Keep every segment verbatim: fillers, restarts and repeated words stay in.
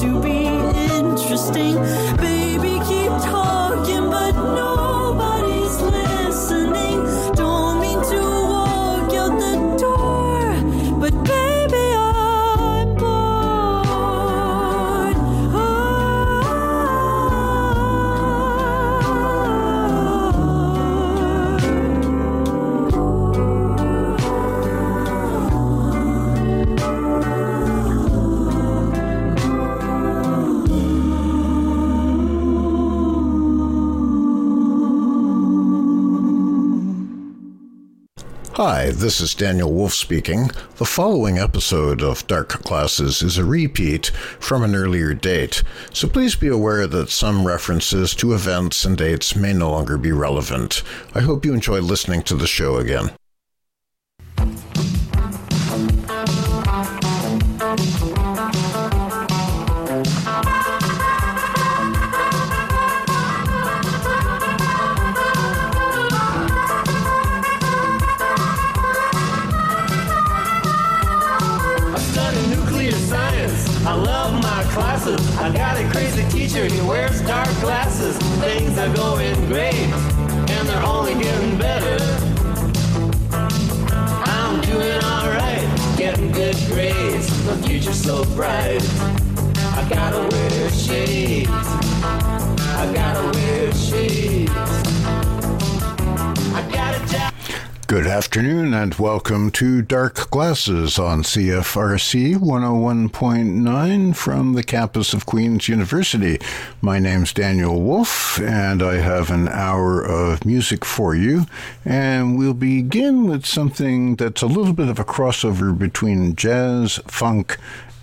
to be interesting. Baby, keep talking, but nobody's listening. Don't mean to walk out the door, but baby, I'm bored. Hi, this is Daniel Wolf speaking. The following episode of Dark Classes is a repeat from an earlier date, so please be aware that some references to events and dates may no longer be relevant. I hope you enjoy listening to the show again. I love my classes. I got a crazy teacher, he wears dark glasses. Things are going great, and they're only getting better. I'm doing alright, getting good grades. The future's so bright. I gotta wear shades. I gotta wear shades. I got a job. Good afternoon and welcome to Dark Glasses on C F R C one oh one point nine from the campus of Queen's University. My name's Daniel Wolf and I have an hour of music for you, and we'll begin with something that's a little bit of a crossover between jazz, funk,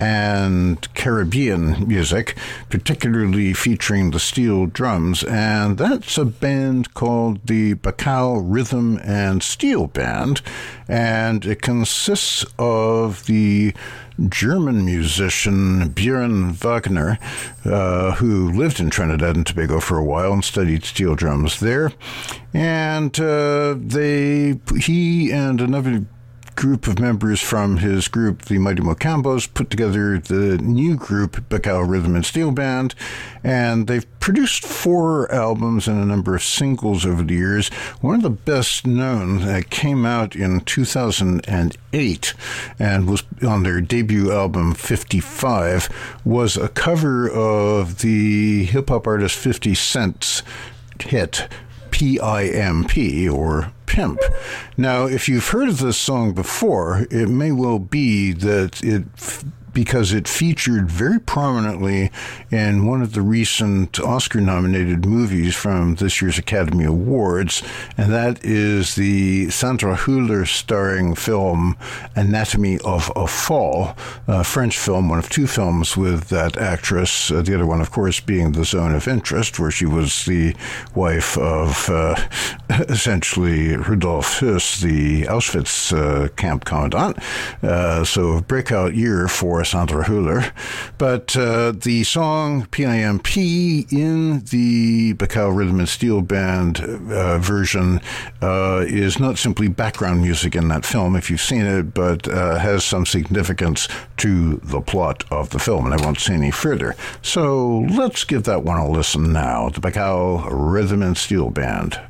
and Caribbean music, particularly featuring the steel drums, and that's a band called the Bacao Rhythm and Steel Band, and it consists of the German musician Björn Wagner, uh, who lived in Trinidad and Tobago for a while and studied steel drums there, and uh, they he and another group of members from his group, the Mighty Mocambos, put together the new group, Bacao Rhythm and Steel Band, and they've produced four albums and a number of singles over the years. One of the best known that came out in two thousand eight and was on their debut album fifty-five was a cover of the hip-hop artist fifty Cent's hit P I M P, or Pimp. Now, if you've heard of this song before, it may well be that it, because it featured very prominently in one of the recent Oscar-nominated movies from this year's Academy Awards, and that is the Sandra Hüller starring film Anatomy of a Fall, a French film, one of two films with that actress, uh, the other one, of course, being The Zone of Interest, where she was the wife of, uh, essentially, Rudolf Höss, the Auschwitz uh, camp commandant. Uh, so a breakout year for Sandra Hüller. But uh, the song P I M P in the Bacao Rhythm and Steel Band uh, version uh, is not simply background music in that film, if you've seen it, but uh, has some significance to the plot of the film, and I won't say any further. So let's give that one a listen now. The Bacao Rhythm and Steel Band.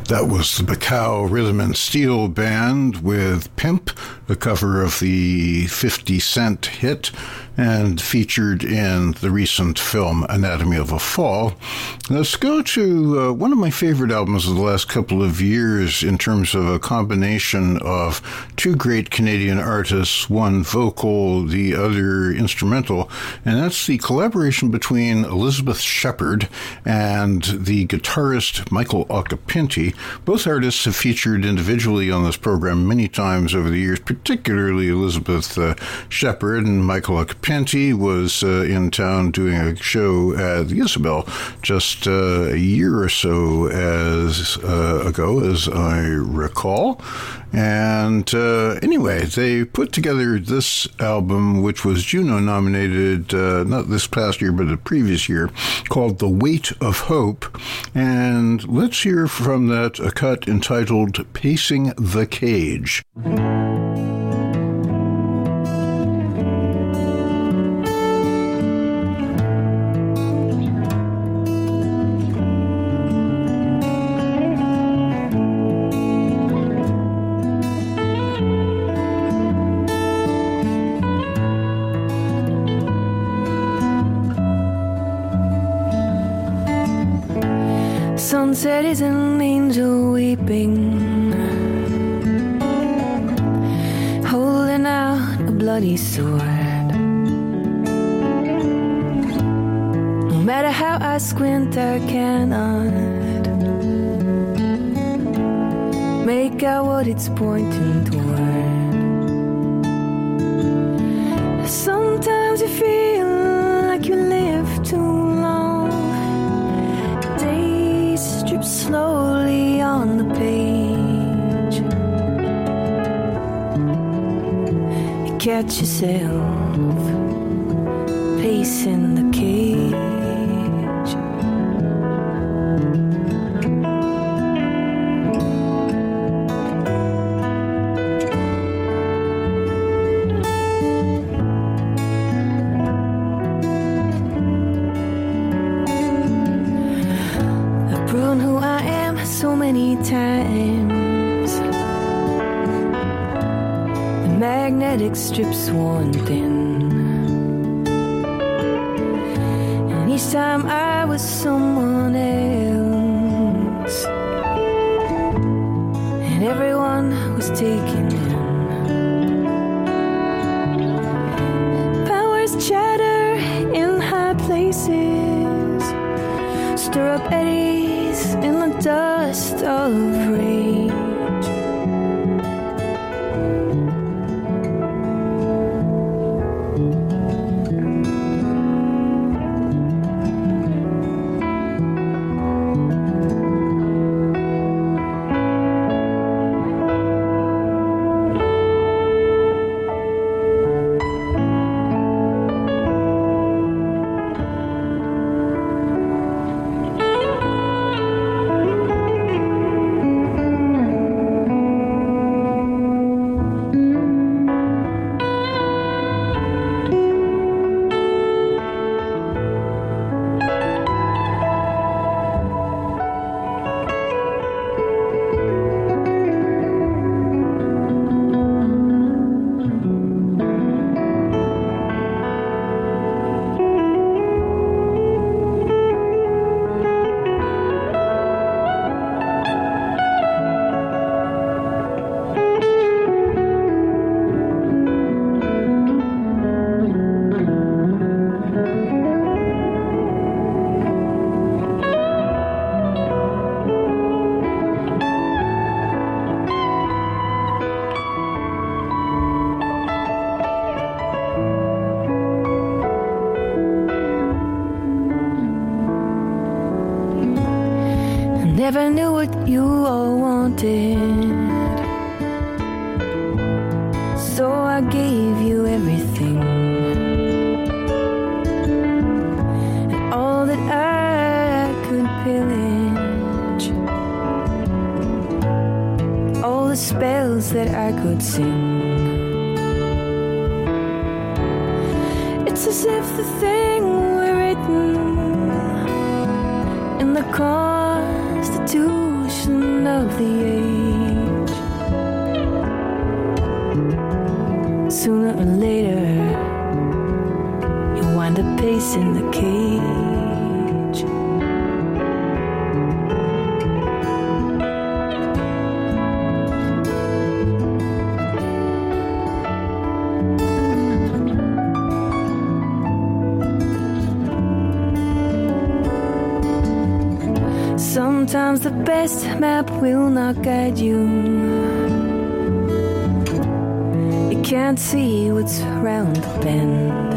That was the Bacow Rhythm and Steel Band with Pimp, a cover of the fifty cent hit, and featured in the recent film Anatomy of a Fall. Let's go to uh, one of my favorite albums of the last couple of years in terms of a combination of two great Canadian artists, one vocal, the other instrumental, and that's the collaboration between Elizabeth Shepherd and the guitarist Michael Occhipinti. Both artists have featured individually on this program many times over the years, particularly Elizabeth uh, Shepherd, and Michael Occhipinti was uh, in town doing a show at the Isabel just uh, a year or so as uh, ago, as I recall. And uh, anyway, they put together this album, which was Juno nominated, uh, not this past year, but the previous year, called The Weight of Hope. And let's hear from that a cut entitled Pacing the Cage. Sunset is an angel weeping, holding out a bloody sword. No matter how I squint, I cannot make out what it's pointing toward. Sometimes you feel like you live too long. Strip slowly on the page. You catch yourself pacing the cage. Times the magnetic strips worn thin, and each time I was someone else, and everyone was taken in. Powers chatter in high places, stir up eddies in the dust of rage. Never knew what you all wanted, so I gave you everything, and all that I could pillage, all the spells that I could sing. It's as if the thing were written in the Constitution of of the age. Sooner or later, you wind up pacing the cage. Sometimes the best map will not guide you. You can't see what's round the bend.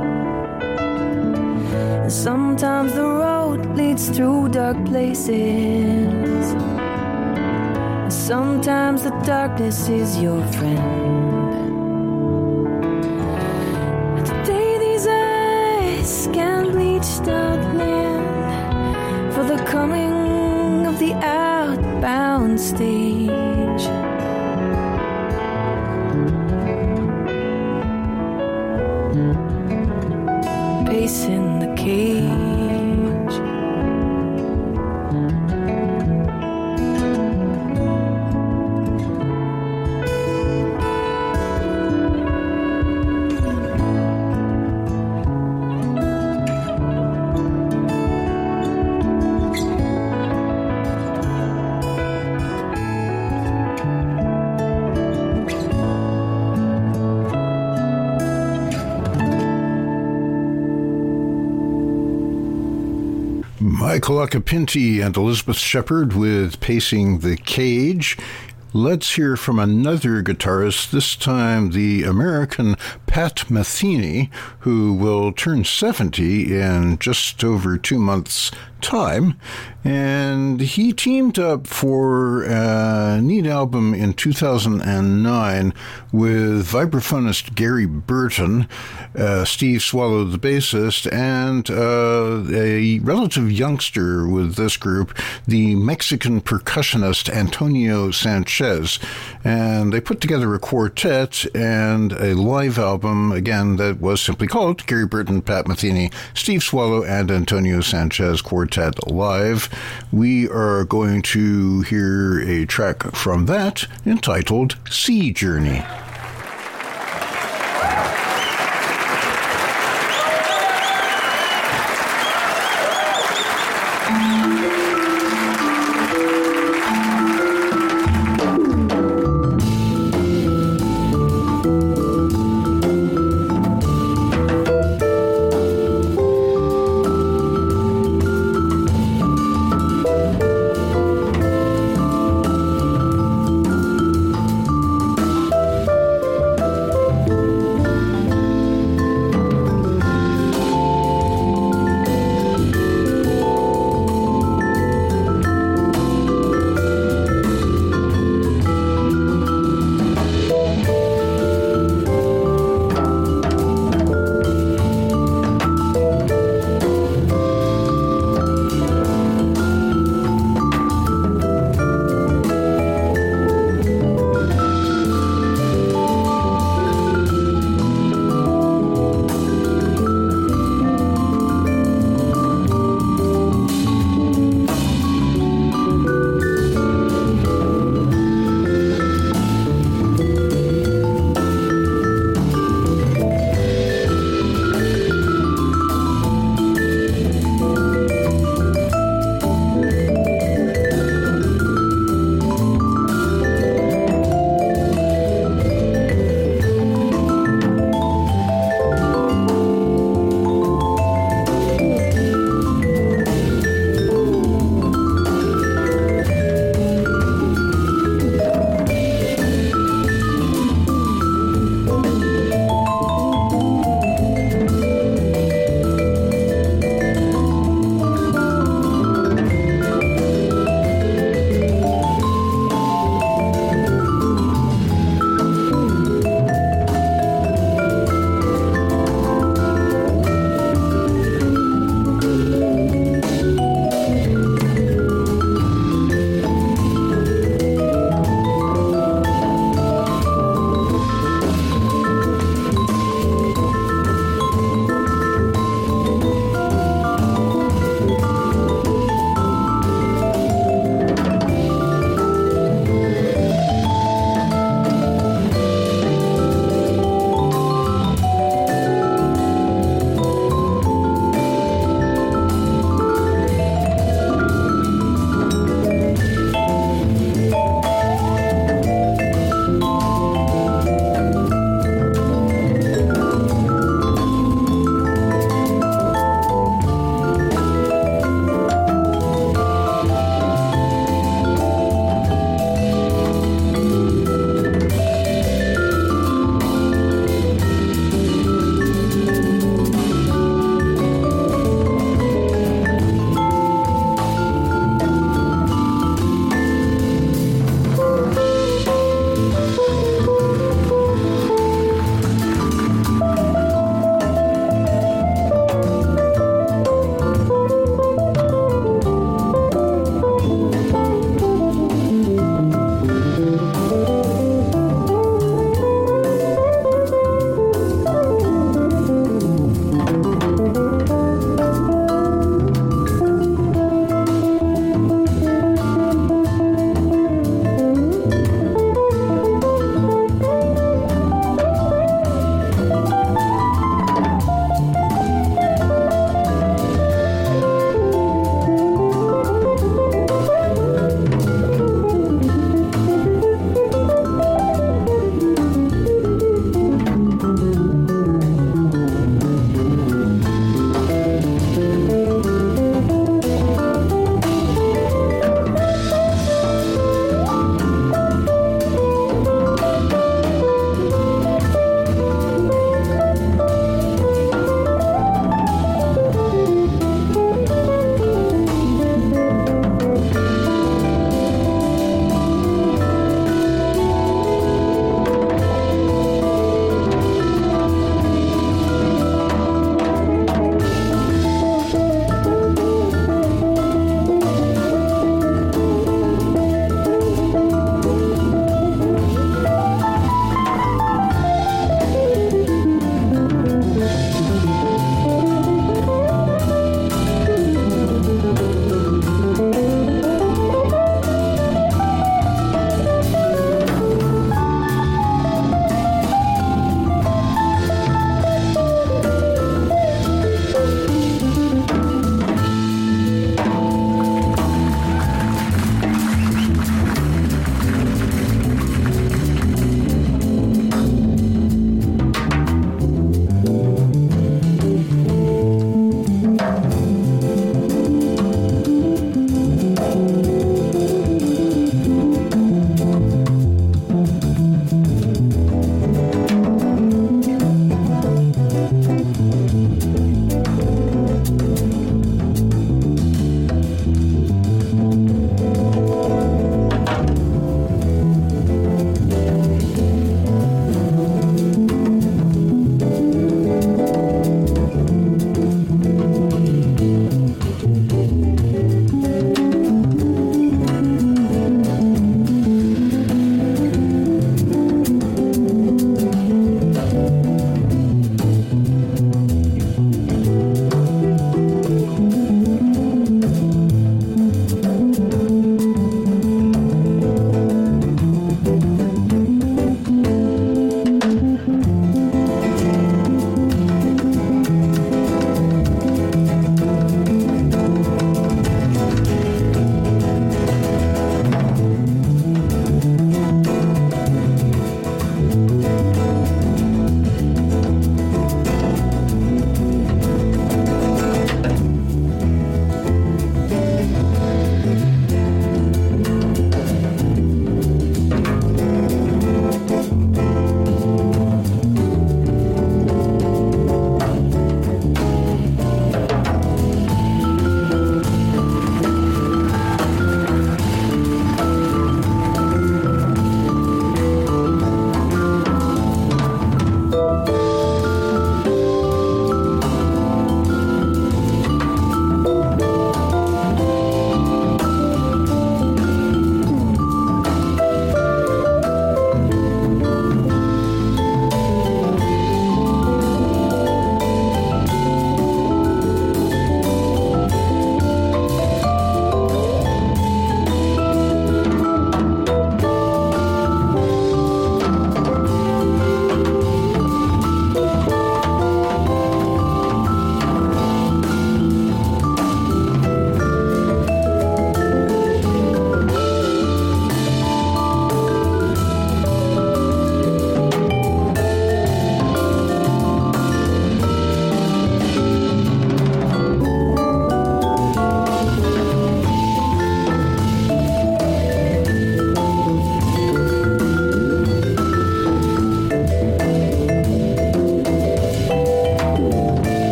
And sometimes the road leads through dark places. And sometimes the darkness is your friend. And today these eyes can bleach out land for the coming of the outbound stage. Pacing the cage. Michael Acapinti and Elizabeth Shepard with Pacing the Cage. Let's hear from another guitarist, this time the American Pat Metheny, who will turn seventy in just over two months' time. And he teamed up for a neat album in two thousand nine with vibraphonist Gary Burton, uh, Steve Swallow the bassist, and uh, a relative youngster with this group, the Mexican percussionist Antonio Sanchez. And they put together a quartet and a live album, again, that was simply called Gary Burton, Pat Metheny, Steve Swallow, and Antonio Sanchez Quartet Live. We are going to hear a track from that entitled Sea Journey. Thank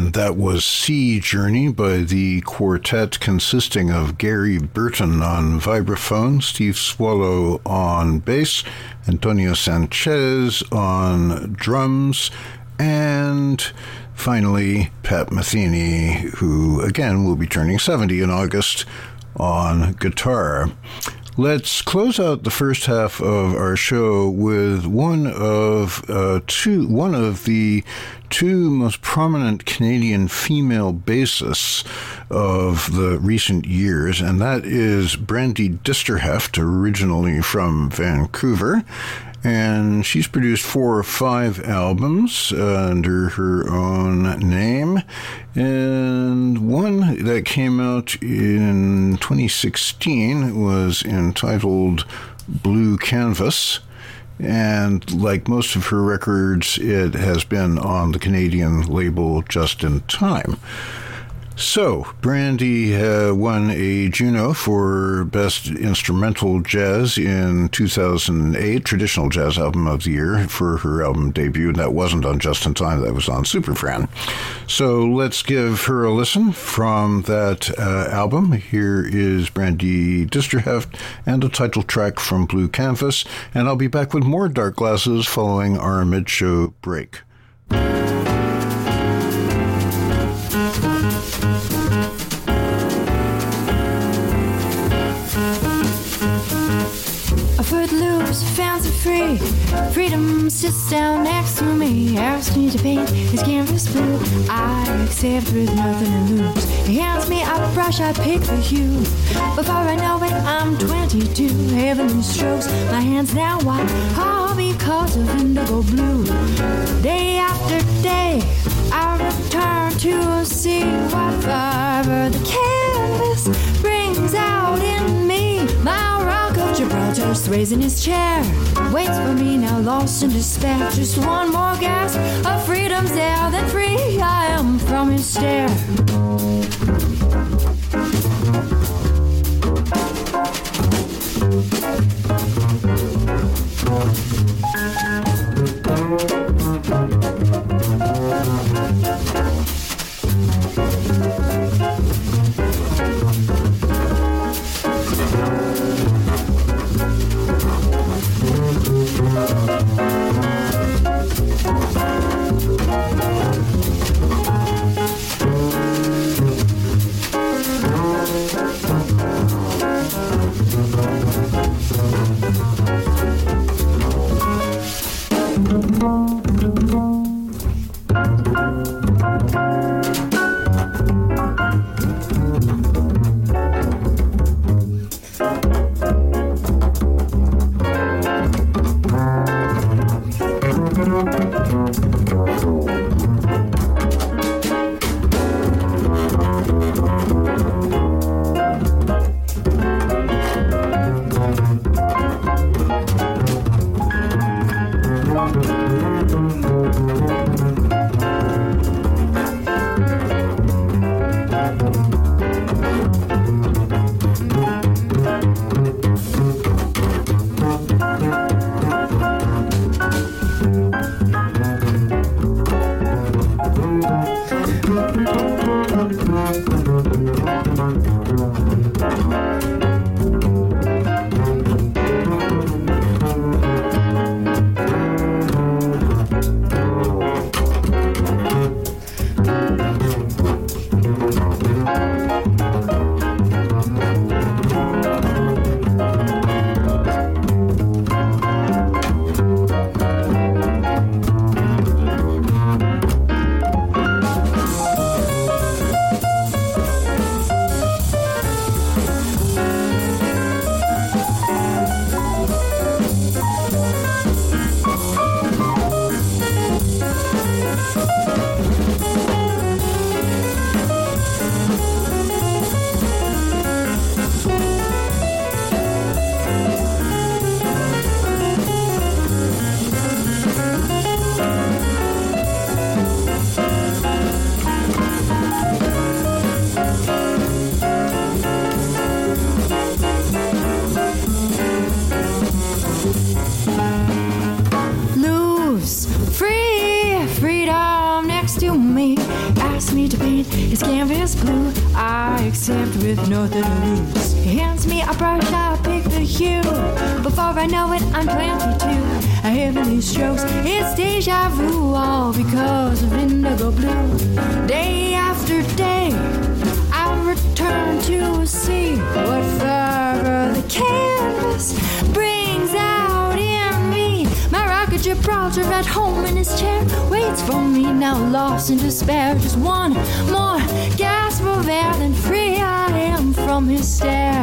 And that was Sea Journey by the quartet consisting of Gary Burton on vibraphone, Steve Swallow on bass, Antonio Sanchez on drums, and finally Pat Metheny, who again will be turning seventy in August, on guitar. Let's close out the first half of our show with one of uh, two, one of the two most prominent Canadian female bassists of the recent years, and that is Brandy Disterheft, originally from Vancouver. And she's produced four or five albums uh, under her own name. And one that came out in twenty sixteen was entitled Blue Canvas. And like most of her records, it has been on the Canadian label Just in Time. So, Brandy uh, won a Juno for Best Instrumental Jazz in two thousand eight, Traditional Jazz Album of the Year for her album debut, and that wasn't on Just in Time, that was on Superfran. So let's give her a listen from that uh, album. Here is Brandy Disterheft and a title track from Blue Canvas, and I'll be back with more Dark Glasses following our mid-show break. Fancy free, freedom sits down next to me, asks me to paint his canvas blue. I accept with nothing to lose. He hands me a brush, I pick the hue. Before I know it, I'm twenty-two. Heavenly strokes, my hands now white, all because of indigo blue. Day after day, I return to see what fiber the canvas brings out in me. My rock of Gibraltar sways in his chair, waits for me now, lost in despair. Just one more gasp of freedom's there, then free I am from his stare. accept with nothing to lose. He hands me a brush, I pick the hue. Before I know it, I'm twenty-two. I heavenly strokes, it's deja vu, all because of indigo blue. Day after day, I return to see what fervor the canvas brings out in me. My rocket Gibraltar at home in his chair waits for me, now lost in despair. Just one more gasp of air, then free I am from his stare.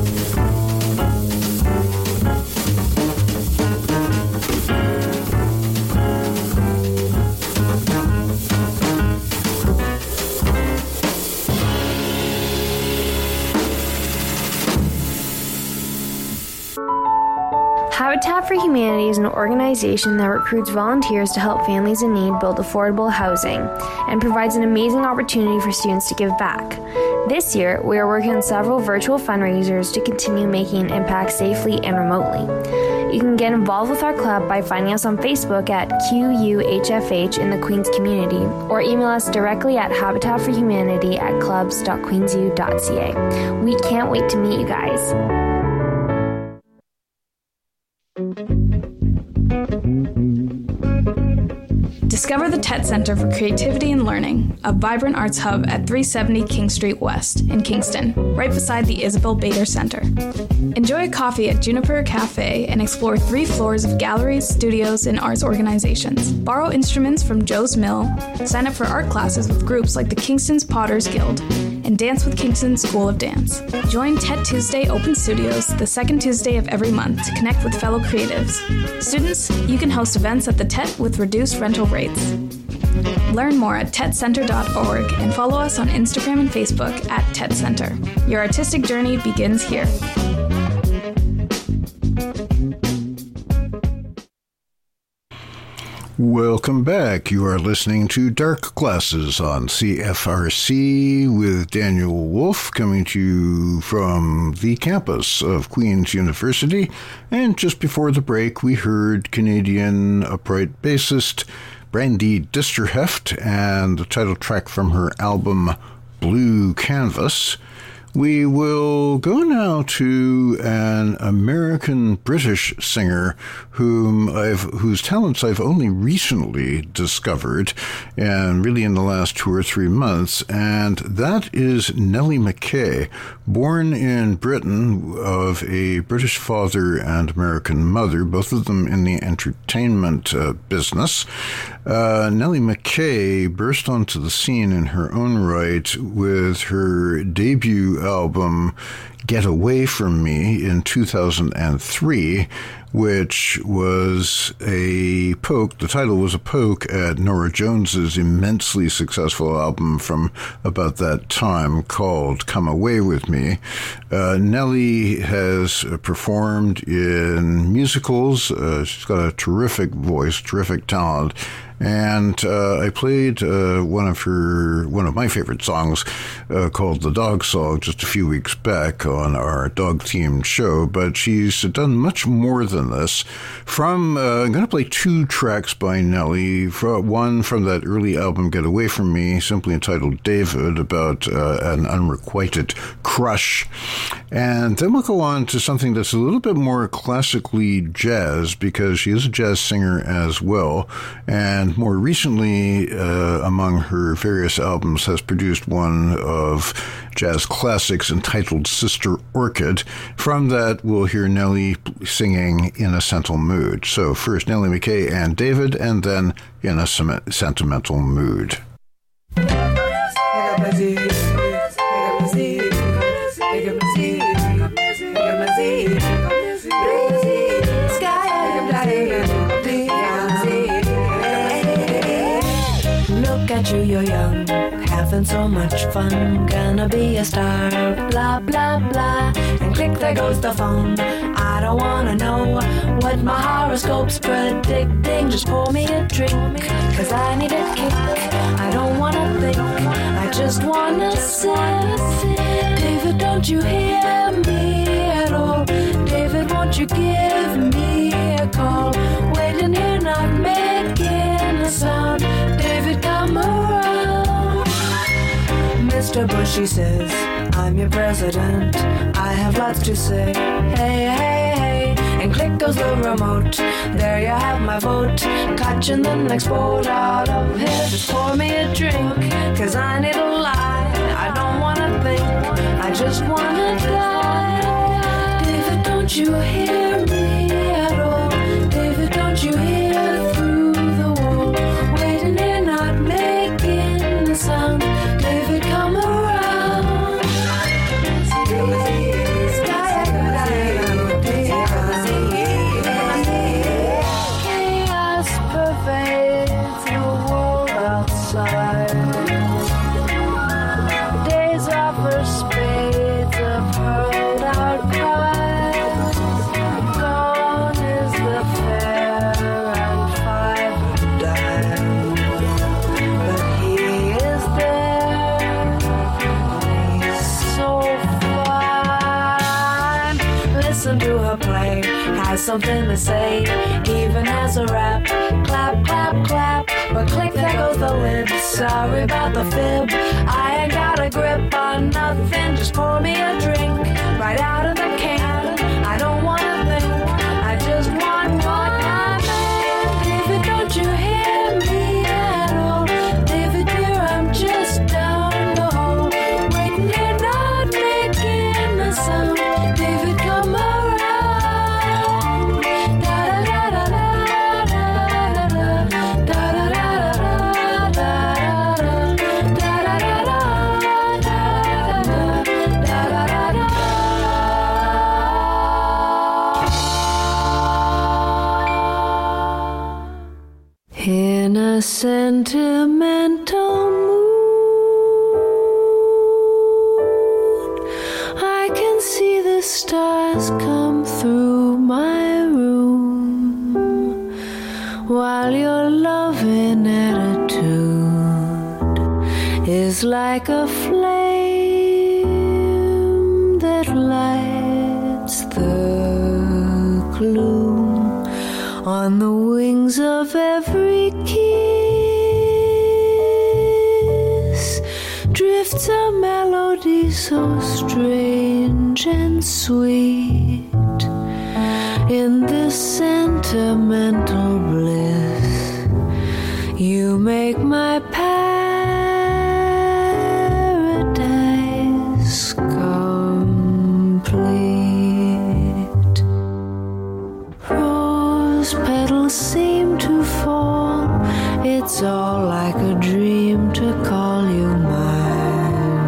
Habitat for Humanity is an organization that recruits volunteers to help families in need build affordable housing and provides an amazing opportunity for students to give back. This year, we are working on several virtual fundraisers to continue making an impact safely and remotely. You can get involved with our club by finding us on Facebook at Q U H F H in the Queens community, or email us directly at habitat for humanity at clubs dot queensu dot c a. We can't wait to meet you guys. Discover the T E T Center for Creativity and Learning, a vibrant arts hub at three seventy King Street West in Kingston, right beside the Isabel Bader Center. Enjoy a coffee at Juniper Cafe and explore three floors of galleries, studios, and arts organizations. Borrow instruments from Joe's Mill, sign up for art classes with groups like the Kingston's Potters Guild, and dance with Kingston School of Dance. Join T E T Tuesday Open Studios the second Tuesday of every month to connect with fellow creatives. Students, you can host events at the T E T with reduced rental rates. Learn more at tet center dot org and follow us on Instagram and Facebook at T E T Center. Your artistic journey begins here. Welcome back. You are listening to Dark Glasses on C F R C with Daniel Wolf, coming to you from the campus of Queen's University. And just before the break, we heard Canadian upright bassist Brandy Disterheft and the title track from her album Blue Canvas. We will go now to an American-British singer whom I've, whose talents I've only recently discovered, and really in the last two or three months, and that is Nellie McKay. Born in Britain of a British father and American mother, both of them in the entertainment uh, business, uh, Nellie McKay burst onto the scene in her own right with her debut album Get Away From Me in two thousand three, which was a poke, the title was a poke at Norah Jones's immensely successful album from about that time called Come Away With Me. Uh, Nellie has performed in musicals. Uh, she's got a terrific voice, terrific talent. And uh, I played uh, one of her, one of my favorite songs uh, called The Dog Song just a few weeks back on our dog-themed show, but she's done much more than this. From, uh, I'm going to play two tracks by Nellie, one from that early album Get Away From Me, simply entitled David, about uh, an unrequited crush. And then we'll go on to something that's a little bit more classically jazz, because she is a jazz singer as well, and more recently, uh, among her various albums, has produced one of jazz classics entitled Sister Orchid. From that, we'll hear Nellie singing In a Sentimental Mood. So first, Nellie McKay and David, and then In a Sentimental Mood. Look at you, you're young, having so much fun, gonna be a star, blah, blah, blah, and click, there goes the phone. I don't wanna know what my horoscope's predicting, just pour me a drink, cause I need a kick. I don't wanna think, I just wanna sit. David, don't you hear me at all? David, won't you give me a call? Waiting here, not making a sound. David, come around. Mister Bush, he says, I'm your president, I have lots to say. Hey, hey, hey, and click goes the remote. There you have my vote, catching the next boat out of here. Just pour me a drink, cause I need a lie. I don't wanna think, I just wanna die. David, don't you hear me at all? David, don't you hear through the wall? Waiting here, not making a sound. David, come around. Please, chaos pervades the world outside. Days offer spades of hurled out cries. Gone is the fair and five and dime. But he is there, he's so fine. Listen to her play, has something to say, even has a rap. Clap, clap, clap, but click, there goes the lid. Sorry about the fib, I ain't got a grip on nothing. Just pour me a drink, right out of the can. I don't wanna think, I just want what I'm in. David, don't you hear me at all? David, dear, I'm just down the hall, waiting here, not making a sound. David, come around. In a sentimental mood, I can see the stars come through my room, while your loving attitude is like a flame that lights the gloom. On the wings of every kiss drifts a melody so strange and sweet. In this sentimental bliss, you make my paradise complete. Rose petals seem to fall, it's all like a dream to call you mine.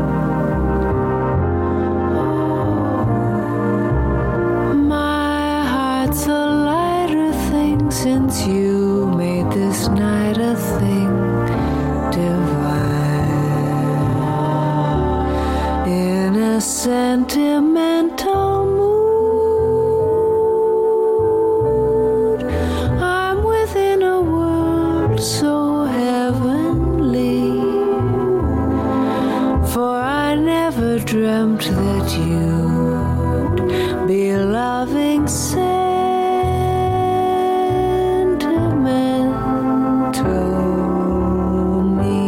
My heart's a lighter thing since you made this night a thing divine. In a sentimental mood, I'm within a world so heavenly, for I never dreamt that you'd be loving sentimental me.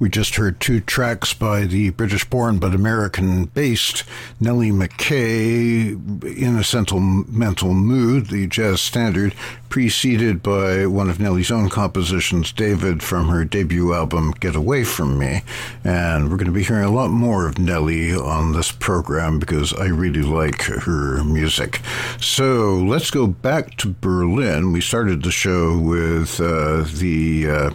We just heard two tracks by the British-born but American-based Nellie McKay, In a Sentimental Mood, the jazz standard, preceded by one of Nellie's own compositions, David, from her debut album, Get Away From Me. And we're going to be hearing a lot more of Nellie on this program because I really like her music. So let's go back to Berlin. We started the show with uh, the uh,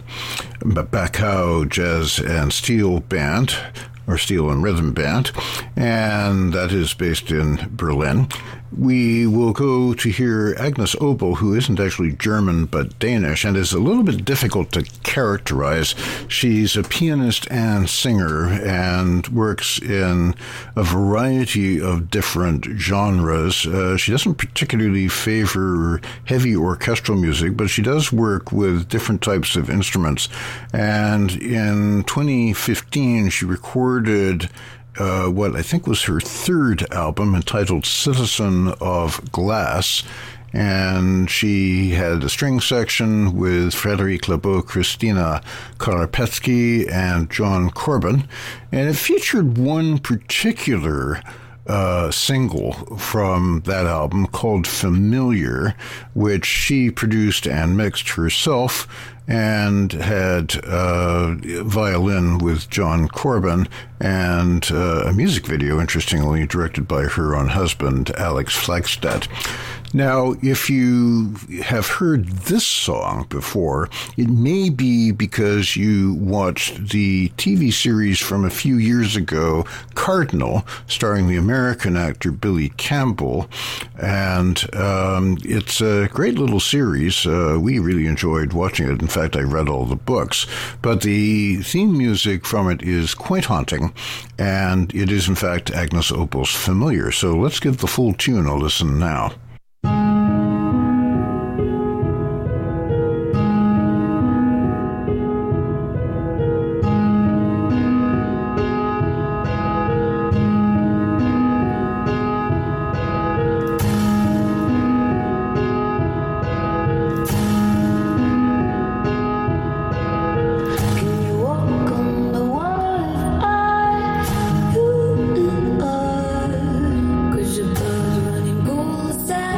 Bacau Jazz and Steel Band, or Steel and Rhythm Band, and that is based in Berlin. We will go to hear Agnes Obel, who isn't actually German but Danish, and is a little bit difficult to characterize. She's a pianist and singer and works in a variety of different genres. Uh, she doesn't particularly favor heavy orchestral music, but she does work with different types of instruments. And in twenty fifteen, she recorded Uh, what I think was her third album, entitled Citizen of Glass, and she had a string section with Frédéric Leboeuf, Christina Karapetsky, and John Corbin, and it featured one particular Uh, single from that album called Familiar, which she produced and mixed herself, and had uh, violin with John Corbin, and uh, a music video, interestingly, directed by her own husband, Alex Flagstad. Now, if you have heard this song before, it may be because you watched the T V series from a few years ago, Cardinal, starring the American actor Billy Campbell. And um, it's a great little series. Uh, we really enjoyed watching it. In fact, I read all the books. But the theme music from it is quite haunting, and it is, in fact, Agnes Obel's Familiar. So let's give the full tune a listen now. Cause your blood running bullseye.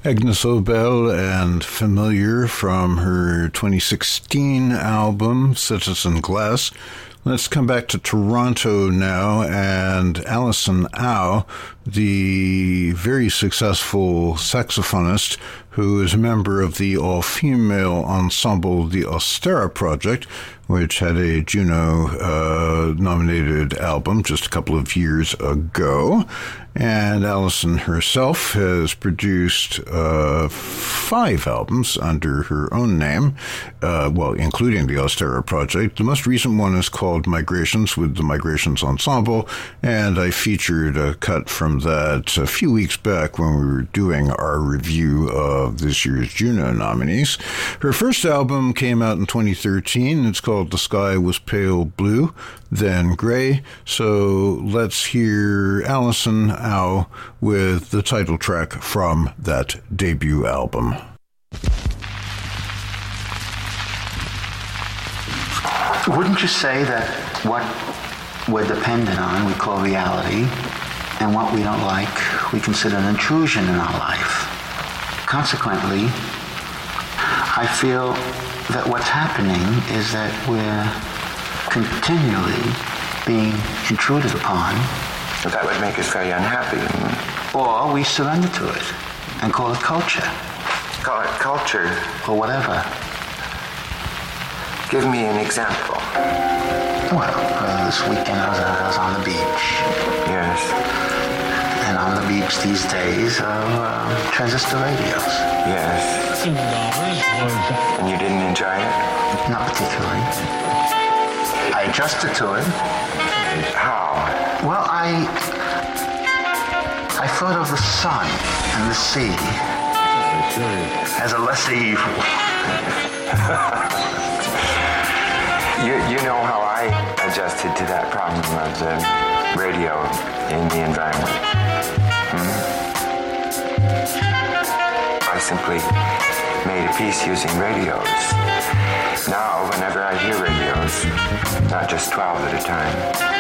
Agnes Obel and Familiar from her twenty sixteen album, Citizen Glass. Let's come back to Toronto now, and Alison Au, the very successful saxophonist who is a member of the all-female ensemble The Austera Project, which had a Juno-nominated uh, album just a couple of years ago. And Alison herself has produced uh, five albums under her own name, uh, well, including the Austera Project. The most recent one is called Migrations with the Migrations Ensemble, and I featured a cut from that a few weeks back when we were doing our review of this year's Juno nominees. Her first album came out in twenty thirteen. It's called The Sky Was Pale Blue, Then Gray. So let's hear Alison Au with the title track from that debut album. Wouldn't you say that what we're dependent on we call reality, and what we don't like we consider an intrusion in our life? Consequently, I feel that what's happening is that we're continually being intruded upon. But that would make us very unhappy. Or we surrender to it and call it culture. Call it culture? Or whatever. Give me an example. Well, uh, this weekend I was, I was on the beach. Yes. And on the beach these days are uh, transistor radios. Yes. And you didn't enjoy it? Not particularly. I adjusted to it. How? Well, I I thought of the sun and the sea as a lesser evil. you you know how I adjusted to that problem of the radio in the environment. Hmm? I simply made a piece using radios. Now, whenever I hear radios, not just twelve at a time,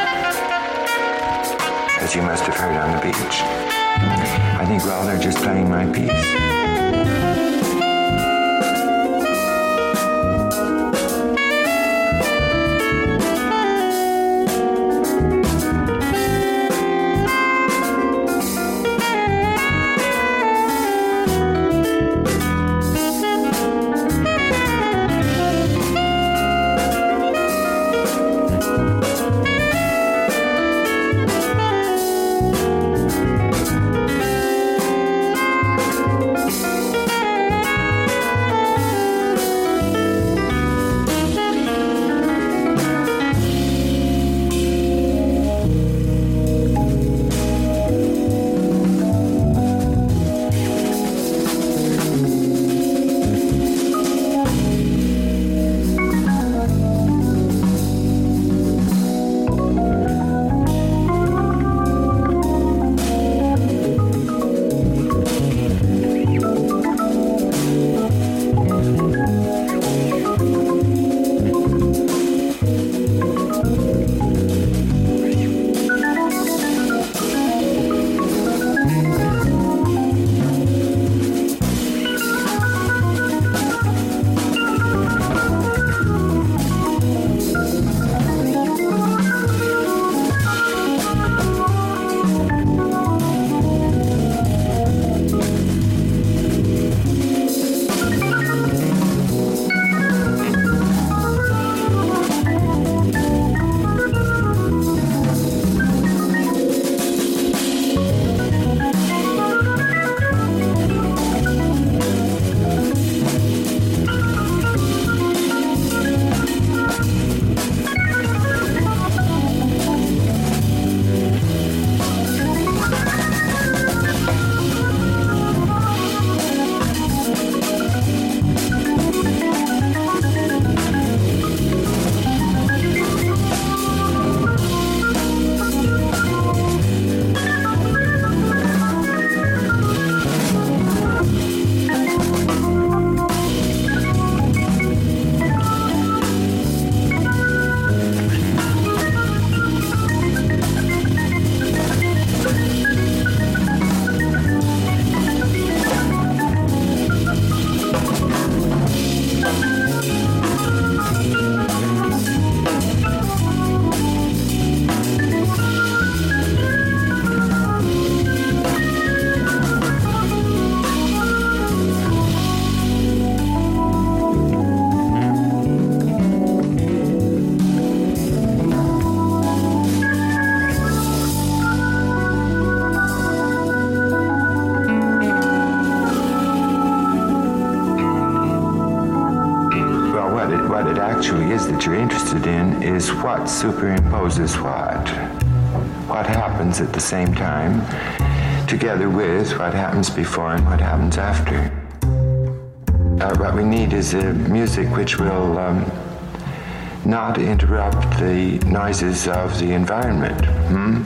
as you must have heard on the beach, I think, well, they're just playing my piece. actually is that you're interested in is what superimposes what. What happens at the same time, together with what happens before and what happens after. Uh, what we need is a music which will um, not interrupt the noises of the environment. Hmm?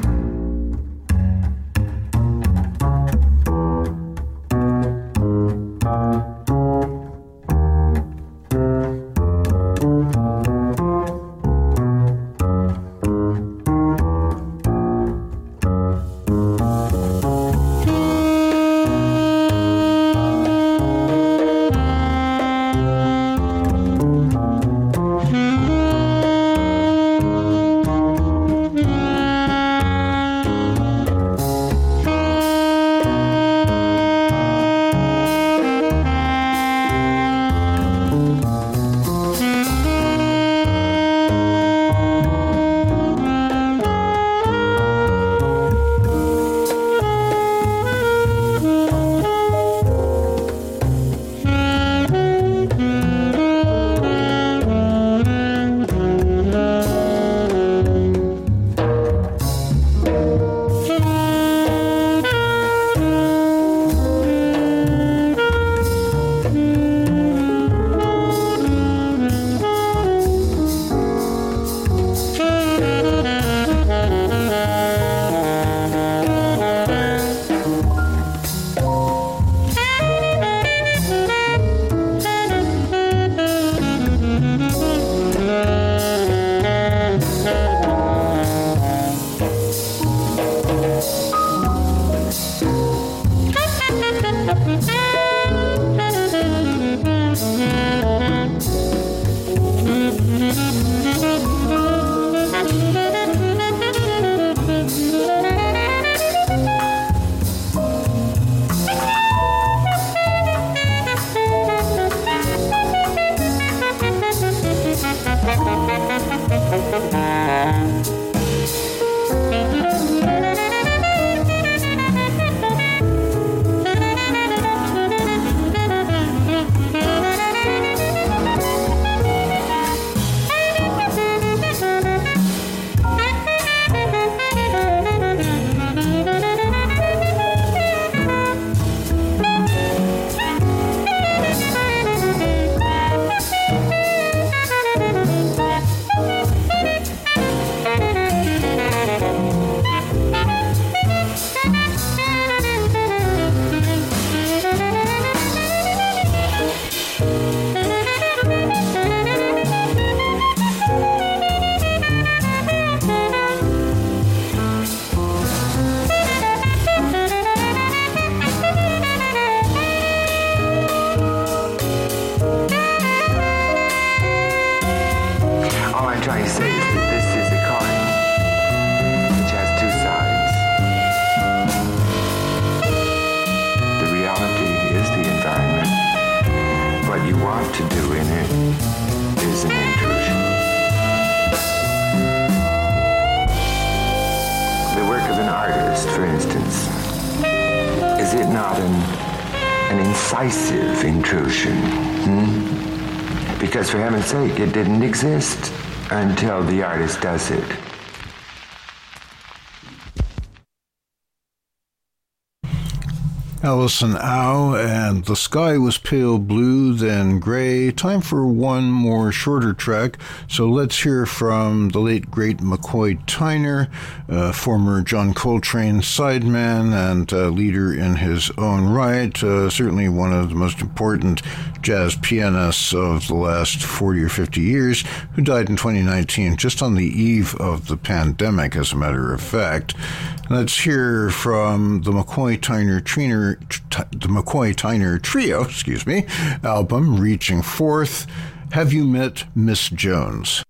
Because for heaven's sake, it didn't exist until the artist does it. Alison Au and The Sky Was Pale Blue, Then Gray. Time for one more shorter track, so let's hear from the late great McCoy Tyner, uh, former John Coltrane sideman and uh, leader in his own right, uh, certainly one of the most important jazz pianists of the last forty or fifty years, who died in twenty nineteen, just on the eve of the pandemic, as a matter of fact. Let's hear from the McCoy Tyner Triner, the McCoy Tyner Trio, excuse me, album Reaching Forth. Have You Met Miss Jones?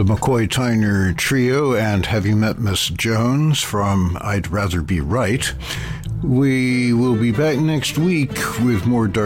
the McCoy Tyner Trio and Have You Met Miss Jones from I'd Rather Be Right. We will be back next week with more Dark